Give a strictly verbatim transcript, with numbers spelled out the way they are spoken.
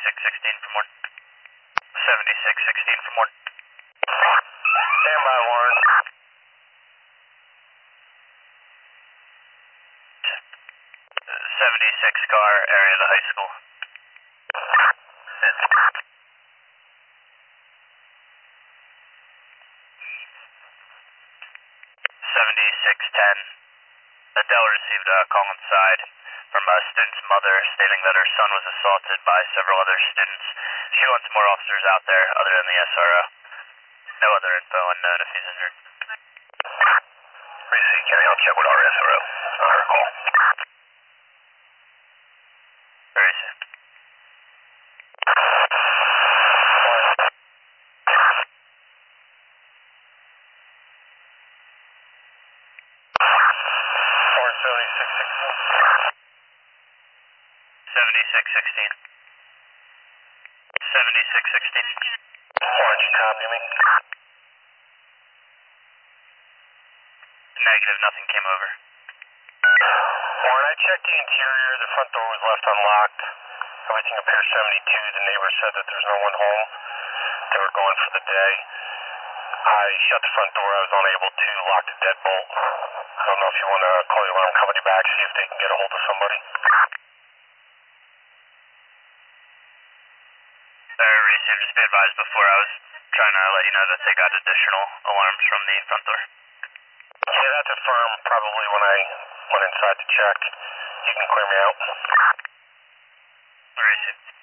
seventy-six sixteen from one. seventy-six sixteen from one. Stand by, Warren. seventy-six car, area of the high school. seventy-six ten. Adele received a call inside from a student's mother stating that her son was assaulted by several other students. She wants more officers out there other than the S R O. No other info unknown if he's injured. Receive, Kenny. I'll check with our S R O. Not her call. Very soon. Warren seventy-six sixteen. seventy-six sixteen. seventy-six sixteen. Warren, you copy me? Negative, nothing came over. Warren, I checked the interior. The front door was left unlocked. Everything appears seventy-two. The neighbor said that there's no one home. They were gone for the day. I shut the front door. I was unable to lock the deadbolt. I don't know if you want to call the alarm company back, see if they can get a hold of somebody. I received, just be advised before, I was trying to let you know that they got additional alarms from the front door. Yeah, that's a firm. Probably when I went inside to check. You can clear me out. Very soon.